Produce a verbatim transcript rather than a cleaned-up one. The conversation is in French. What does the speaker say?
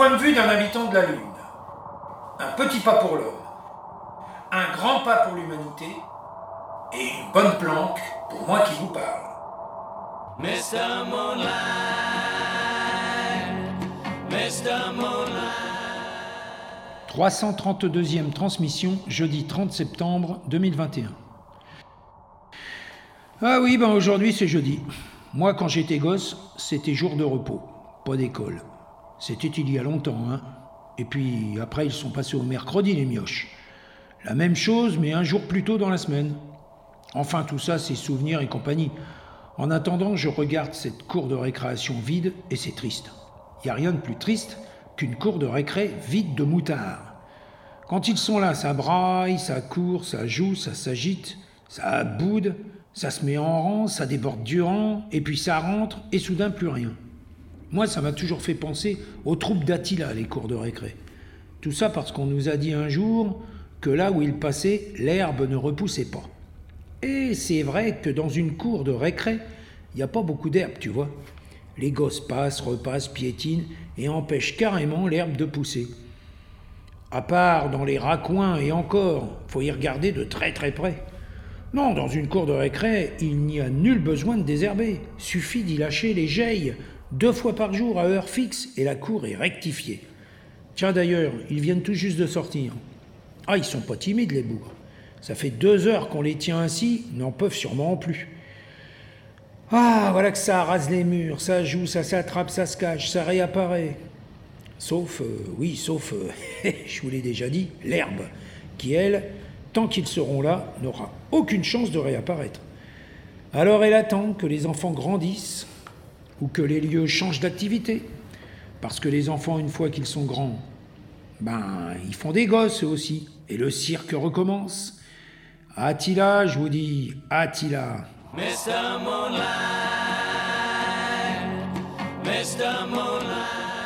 point de vue d'un habitant de la Lune. Un petit pas pour l'homme, un grand pas pour l'humanité, et une bonne planque pour moi qui vous parle. mister Moonlight, mister Moonlight. trois cent trente-deuxième transmission, jeudi trente septembre deux mille vingt et un. Ah oui, ben aujourd'hui c'est jeudi. Moi quand j'étais gosse, c'était jour de repos, pas d'école. C'était il y a longtemps, hein. Et puis après ils sont passés au mercredi les mioches. La même chose mais un jour plus tôt dans la semaine. Enfin tout ça c'est souvenirs et compagnie. En attendant, je regarde cette cour de récréation vide et c'est triste. Il n'y a rien de plus triste qu'une cour de récré vide de moutards. Quand ils sont là, ça braille, ça court, ça joue, ça s'agite, ça boude, ça se met en rang, ça déborde du rang, et puis ça rentre, et soudain plus rien. Moi, ça m'a toujours fait penser aux troupes d'Attila, les cours de récré. Tout ça parce qu'on nous a dit un jour que là où ils passaient, l'herbe ne repoussait pas. Et c'est vrai que dans une cour de récré, il n'y a pas beaucoup d'herbe, tu vois. Les gosses passent, repassent, piétinent et empêchent carrément l'herbe de pousser. À part dans les raccoins et encore, faut y regarder de très très près. Non, dans une cour de récré, il n'y a nul besoin de désherber. Suffit d'y lâcher les geilles deux fois par jour à heure fixe et la cour est rectifiée. Tiens d'ailleurs, ils viennent tout juste de sortir. Ah, ils sont pas timides les bougres. Ça fait deux heures qu'on les tient ainsi, n'en peuvent sûrement plus. Ah, voilà que ça rase les murs, ça joue, ça s'attrape, ça se cache, ça réapparaît. Sauf, euh, oui, sauf, euh, je vous l'ai déjà dit, l'herbe, qui elle, tant qu'ils seront là, n'aura aucune chance de réapparaître. Alors elle attend que les enfants grandissent, ou que les lieux changent d'activité. Parce que les enfants, une fois qu'ils sont grands, ben, ils font des gosses eux aussi, et le cirque recommence. Attila, je vous dis, Attila. mister Moonlight, mister Moonlight.